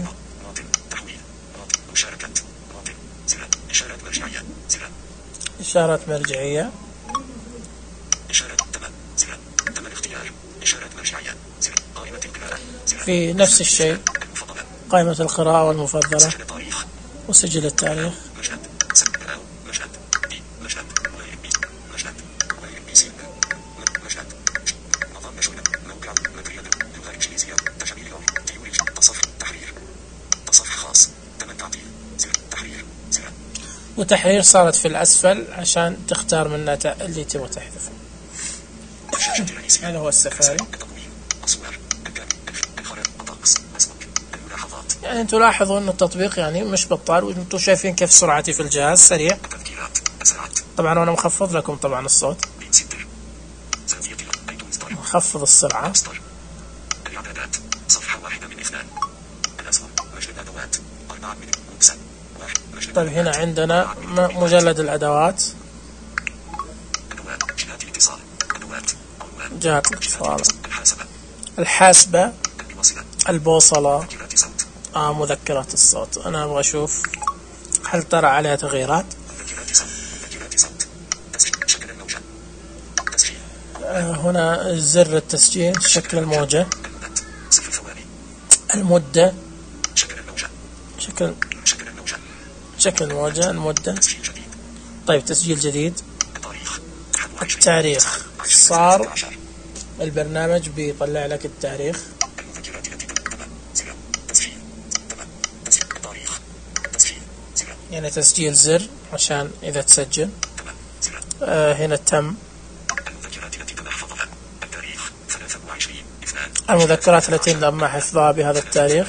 إشارات مرجعية. إشارات تمام زر. تم الاختيار إشارات مرجعية زر. قائمة القراءة زر. في نفس الشيء قائمة القراءة والمفضلة سجل التاريخ وسجل التاريخ. مشهد سجل مشهد دي مشهد غير بي مشهد غير بي سي مشهد نظام مشهد موقع مدريد لغة إنجليزية تشغيل تيوري تصفح تحرير تصفح خاص تم التعديل زر تحرير زر. وتحرير صارت في الأسفل عشان تختار منها اللي تبغى تحذفه. الشاشة الرئيسية هذا هو السفاري. التقويم أصور الخرائط الطقس فيسبوك الملاحظات. يعني انتم لاحظوا انه التطبيق يعني مش بطال، وانتم شايفين كيف سرعتي في الجهاز سريع. التذكيرات الساعات طبعا انا مخفض لكم طبعا الصوت، بين سنتر زاوية ايتون ستار مخفض السرعة. ستار. الإعدادات صفحة 1 من 2 الأسهم مجلد أدوات 4 من مكسب 1 مجلد. طيب هنا عندنا مجلد الأدوات، أدوات جهات الاتصال أدوات عنوان جهات الاتصال، الحاسبة الحاسبة، البوصلة البوصلة، مذكرات صوت مذكرات الصوت. أنا أبغى أشوف هل ترى عليها تغييرات. مذكرات صوت تسجيل شكل الموجة تسجيل. هنا زر التسجيل شكل الموجة، المدة 0 ثواني المدة شكل الموجة شكل الموجة المدة. تسجيل جديد. طيب تسجيل جديد. التاريخ التاريخ صار البرنامج بيطلع لك التاريخ. المذكرات التي تمام زر تسجيل تمام تسجيل التاريخ تسجيل زر يعني تسجيل زر عشان إذا تسجل. تمام زر. هنا تم. المذكرات التي تم حفظها التاريخ 23/2. المذكرات التي تم حفظها بهذا التاريخ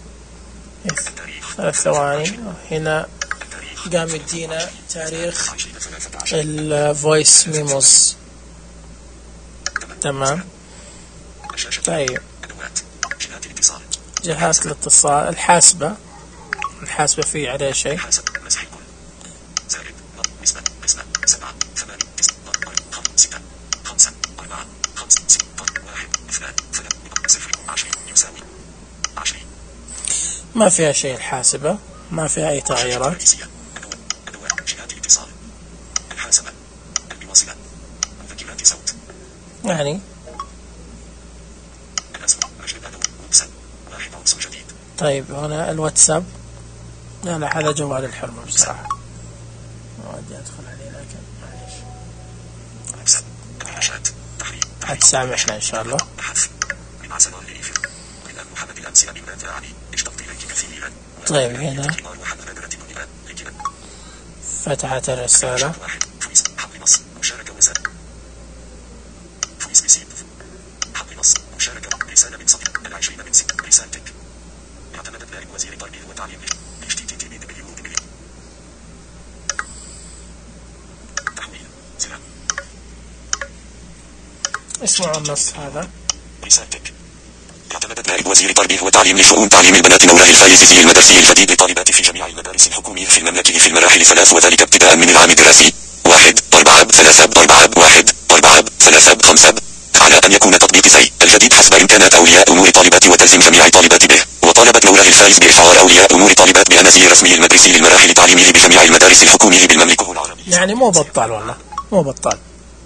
3 ثواني. هنا قام يدينا تاريخ الفويس ميموز. تمام. طيب جهاز الاتصال. الحاسبة فيه عليه شيء. حاسب مسح الكل زائد نسبة قسمة 7 8 6 5 4 5 6 1 2 3 0 20 يساوي 20. ما فيها شيء الحاسبة، ما فيها أي تغييرات. أدوات جهات الاتصال. الحاسبة البواصلة مذكرات صوت يعني الأسم مجلد أدو واتساب 1 عنصر جديد. طيب هنا الواتساب. لا هذا جوال الحرمة بصراحة، ما ودي أدخل عليه لكن معليش. واتساب الإعاشات تحريم هتسامحنا إن شاء الله. بحث من عسل الليف من محمد الأمس أبي لا تعني اشتقت إليك كثيرا. طيب هنا فتحت الرسالة. فويس حقل نص مشاركة وسائل فويس بسيط حقل نص مشاركة رسالة من صديق 20 من 6 رسالتك اعتمدت نائب وزير التربية والتعليم HTTP تحويل زر اسمعوا النص هذا. رسالتك اعتمدت نائب وزير التربية والتعليم لشؤون تعليم البنات نوره الفايزي المدرسي الجديد للطالبات في جميع المدارس الحكومية في المملكة في المراحل 3 وذلك ابتداء من العام الدراسي 1 4 3 4 1 4 3 5 على أن يكون تطبيق زي الجديد حسب إمكانات أولياء أمور طالبات وتلزم جميع الطالبات به. وطالبت نوره الفايز بإشعار أولياء أمور طالبات بأنزي رسمي المدرسي للمراحل التعليمية بجميع المدارس الحكومية بالمملكة العربية. يعني مو بطال والله، مو بطال.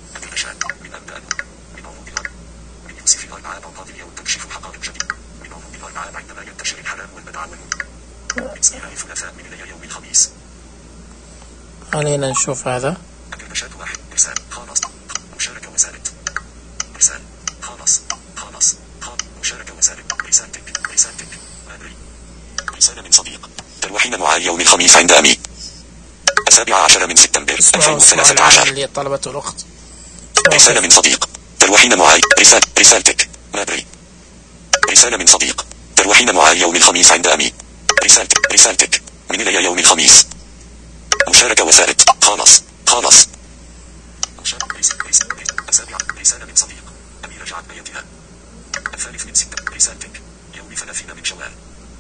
عندما ينتشر الحرام والبدع والمنكر الثلاثاء من ليالي يوم الخميس. خلينا نشوف هذا. الكربشات 1 إرسال خلاص مشاركة وسالت إرسال خلاص مشاركة وسالت رسالتك رسالة من صديق تروحين معاي يوم الخميس عند أمي 17 من سبتمبر 2013 اللي طلبته الأخت. رسالة من صديق تروحين معاي رسالتك مادري رسالة من صديق تروحين معاي يوم الخميس عند أمي رسالتك من إلي يوم الخميس مشاركة وسالت خلاص رسالة من صديق أمي رجعت بيتها 3 من 6 رسالتك يوم 30 من شوال.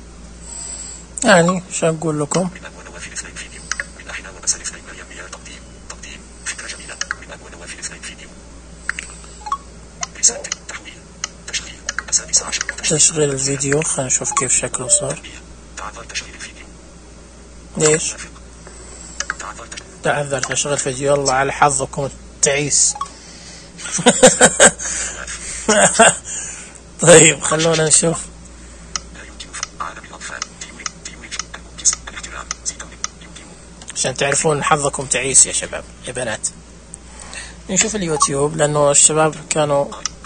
يعني شو أقول لكم؟ من أبو نوافل 2 فيديو من أحنا وبسل 2 مريم مياه تقديم فكرة جميلة من أبو نوافل 2 فيديو رسالتك تحويل تشغيل 16 تشغيل الفيديو. خلينا نشوف كيف شكله صار. تعذر تشغيل الفيديو. ليش؟ تعذر تشغيل فيديو. يلا على حظكم التعيس. طيب خلونا نشوف. عشان تعرفون حظكم تعيس يا شباب يا بنات. نشوف اليوتيوب لأنه الشباب كانوا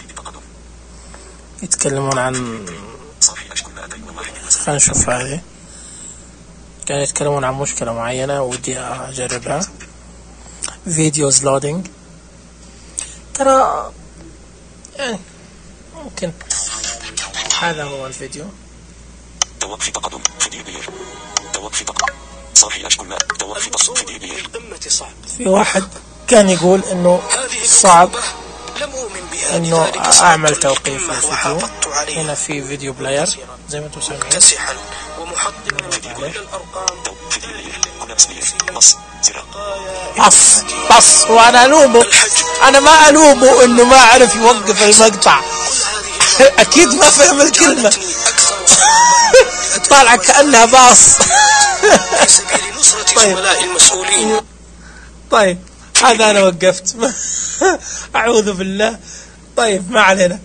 يتكلمون عن، خلينا نشوف هذه، كانوا يتكلمون عن مشكلة معينة ودي أجربها. فيديوز لودينج. ترى يعني ممكن هذا هو الفيديو. توقف تقدم فيديو توقف تقدم صاحي أشكل ما توقف تقدم فيديو في واحد كان يقول إنه صعب إنه أعمل توقيف للفيديو. هنا في فيديو بلاير زي ما انتم سامعين. كسحا ومحطما بكل الأرقام. بص وأنا ألومه، أنا ما ألومه إنه ما عرف يوقف المقطع. أكيد ما فهم الكلمة. طالع كأنها باص. طيب هذا أنا وقفت. أعوذ بالله. طيب ما علينا.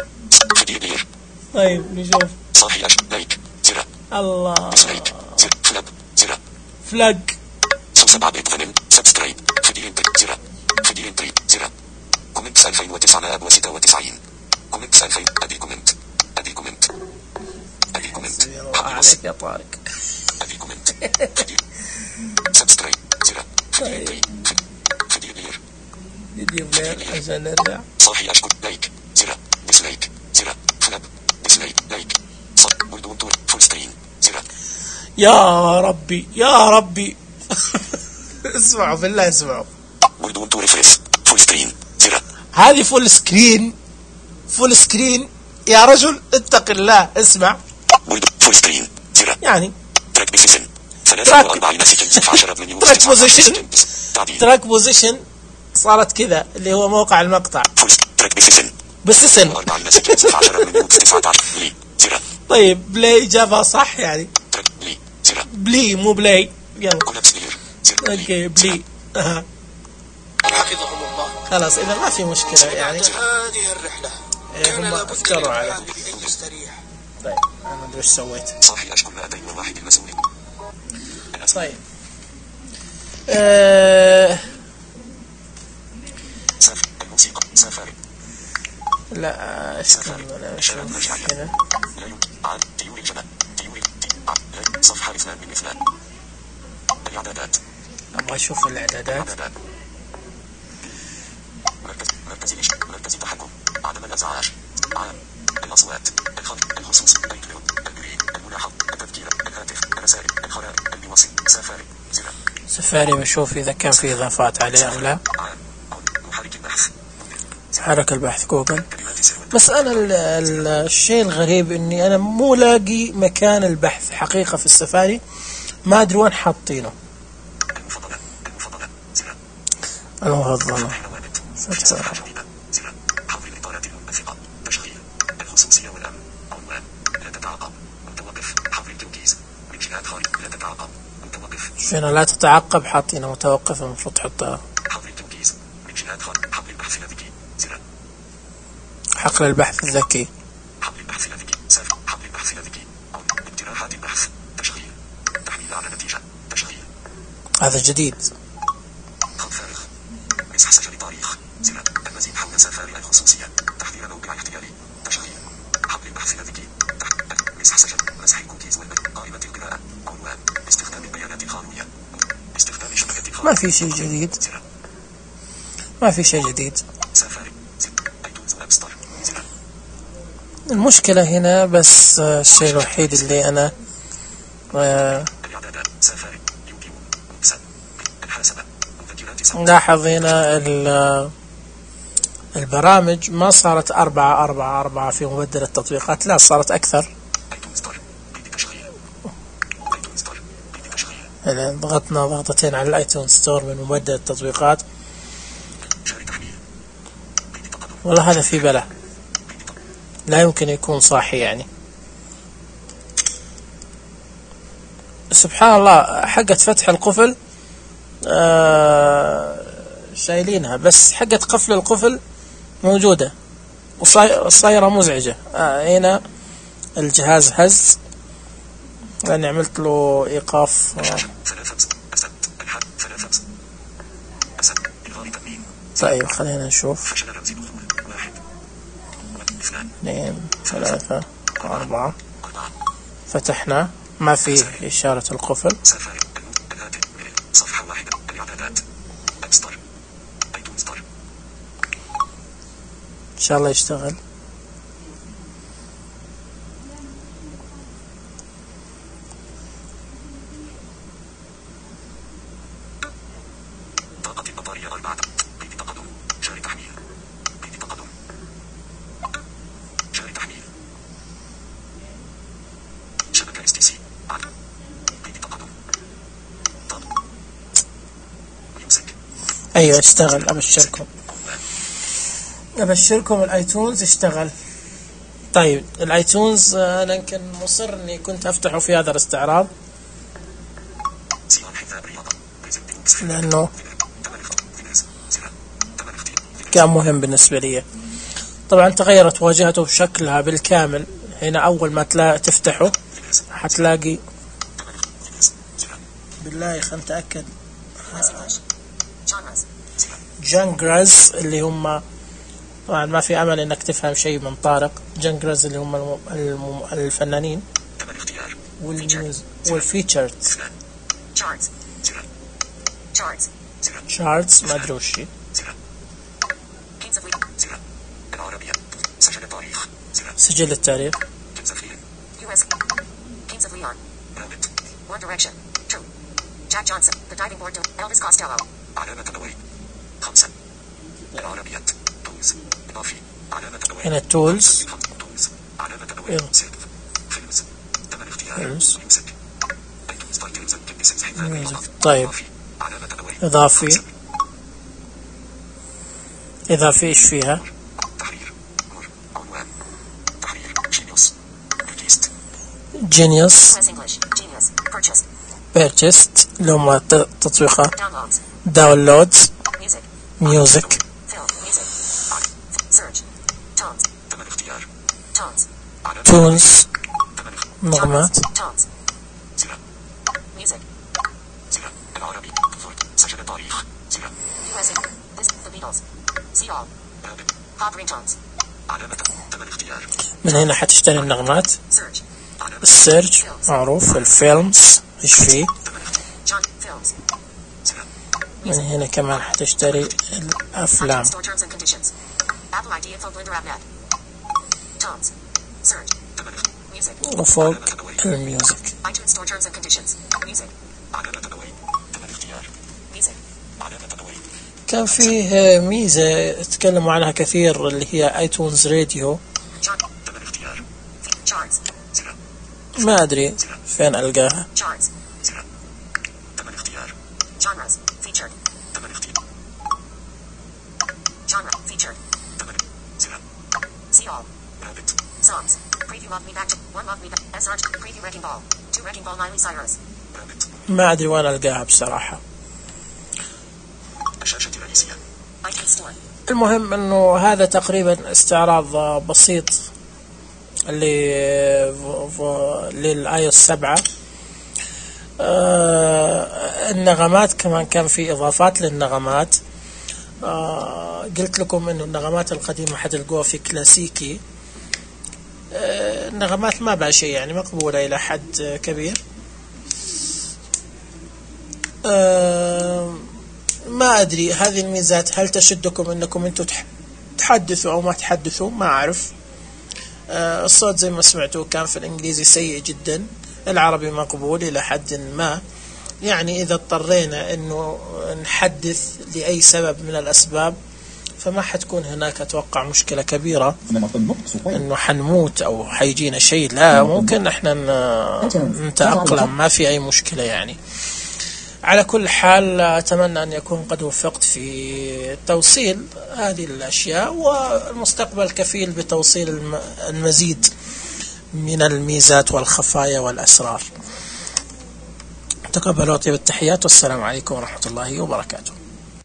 طيب نشوف. صاحي لايك زر الله ديسلايك زر فلاج 7 بيت غنم سبسكرايب فيديو زر كومنت 2996 كومنت 2000 ادي كومنت عليك يا طارق. ادي كومنت سبسكرايب زر فيديو بلاير عشان نرجع. صاحي اشكر لايك زر ديسلايك زر فلاب ديسلايك لايك بدون تور فول سكرين زر. يا ربي اسمعوا بالله اسمعوا. بدون تور ريفريش فول سكرين زر. هذه فول سكرين يا رجل اتق الله. اسمع بولد فول سكرين زر يعني تراك بسيسن 43 سكند 10 من تراك بوزيشن. تراك بوزيشن صارت كذا اللي هو موقع المقطع. تراك بسيسن بسسن 44 سكند 10 من 19 لي زر. طيب بلاي جابها صح يعني. تراك لي زر. بلي مو بلاي. يلا كولابس لير زر. اوكي بلي. حفظهم الله. خلاص اذا ما في مشكلة يعني. هذه الرحلة كان هم لابد افتروا عليه. للعبد بأن يستريح. طيب انا ما ادري ايش سويت. صاحي اشكر مائتين وواحد المسؤول. طيب الموسيقى سفاري لا اسكن ولا اشوف كذا. لا يمكن عاد تيور الجبل تيور صفحة 2 من 2 الإعدادات ابغى اشوف الاعدادات. مركز تحكم عدم الازعاج عام الاصوات الخط الخصوص الكلود البريد الملاحظ التذكير الهاتف الرسائل الخرائط الوصل سفاري زر. سفاري بشوف اذا كان في اضافات عليه او لا. محرك البحث حرك البحث جوجل. بس انا الشيء الغريب اني انا مو لاقي مكان البحث حقيقة في السفاري. ما ادري وين حاطينه. المفضلة زر. المفضلة صفحة جديدة زر. حظر الإطارات المنبثقة تشغيل الخصوصية والأمن عنوان لا تتعاقب متوقف حظر التوكيز من جهات خارج لا تتعاقب متوقف شنو لا تتعقب حاطينه متوقف المفروض تحطها. حظر التوكيز من جهات خارج حظر البحث الذكي زر. حقل البحث الذكي. حظر البحث الذكي سافر حظر البحث الذكي اقتراحات البحث تشغيل تحميل على نتيجة تشغيل. هذا جديد. خط فارغ مسح سجل تاريخ زر. المزيد حول سفاري الخصوصية تحذير موقع احتيالي تشغيل حظر البحث الذكي مسح سجل مسح الكوكيز قائمة القراءة عنوان استخدام البيانات الخالية استخدام شبكة خالية. ما في شيء جديد. ما في شيء جديد. سفاري زر. ايتونز واب ستور زر. المشكلة هنا بس الشيء الوحيد اللي أنا الإعدادات سفاري يوتيوب مبسط الحاسبة مذكرات لاحظ هنا البرامج ما صارت 4 في مبدل التطبيقات. لا صارت أكثر. ايتونز ستور بيد تشغيل ايتونز ستور بيد تشغيل. يعني ضغطنا ضغطتين على الايتون ستور من مبدل التطبيقات. جاري تحميل بيد تقدم والله هذا في بلا. لا يمكن يكون صاحي يعني. سبحان الله حقت فتح القفل شايلينها بس حقت قفل القفل موجودة وصايرة مزعجة. هنا الجهاز هز لأني عملت له إيقاف. طيب خلينا نشوف. 2 3 4 فتحنا ما في إشارة القفل. صفحة واحدة الإعدادات أب ستور ايتون ستور. إن شاء الله يشتغل. طاقة البطارية 4 بيد تقدم جاري تحميل بيد تقدم جاري تحميل شبكة اس تي سي بيد تقدم طب يمسك. أيوة اشتغل. أبشركم الآيتونز اشتغل. طيب الآيتونز أنا يمكن مصر إني كنت أفتحه في هذا الاستعراض لأنه كان مهم بالنسبة لي. طبعا تغيرت واجهته بشكلها بالكامل. هنا أول ما تفتحه حتلاقي بالله خلنا نتأكد جانجراز اللي هم طبعا ما في أمل إنك تفهم شيء من طارق. جانجراز اللي هم الفنانين والفيتشرز شارتس ما أدري وش هي. سجل التاريخ Jack Johnson, The Diving Board to Elvis Costello. علامة النووي 5 العربيات تولز إضافي علامة النووي هنا تولز علامة النووي فيلمز طيب إضافي إيش فيها؟ Genius purchased لما تطبيقها downloads music tunes نغمات من هنا حتشتري النغمات. السيرش معروف. الفيلمز ايش فيه؟ من هنا كمان حتشتري الأفلام. وفوق الميوزك. كان فيه ميزة تكلموا عنها كثير اللي هي ايتونز راديو. ما أدري فين ألقاها. ما أدري وين ألقاها بصراحة. المهم أنه هذا تقريبا استعراض بسيط للآيوس 7. النغمات كمان كان في إضافات للنغمات. قلت لكم إنه النغمات القديمة حتلقوها في كلاسيكي. النغمات ما بقى شيء يعني مقبولة إلى حد كبير. ما أدري هذه الميزات هل تشدكم إنكم أنتم تحدثوا أو ما تحدثوا، ما أعرف. الصوت زي ما سمعتوا كان في الإنجليزي سيء جدا، العربي مقبول إلى حد ما. يعني إذا اضطرينا إنه نحدث لأي سبب من الأسباب فما حتكون هناك أتوقع مشكلة كبيرة إنه حنموت أو حيجينا شيء. لا، ممكن إحنا نتأقلم، ما في أي مشكلة يعني. على كل حال أتمنى أن يكون قد وفقت في توصيل هذه الأشياء، والمستقبل كفيل بتوصيل المزيد من الميزات والخفايا والأسرار. تقبلوا طيب التحيات، والسلام عليكم ورحمة الله وبركاته.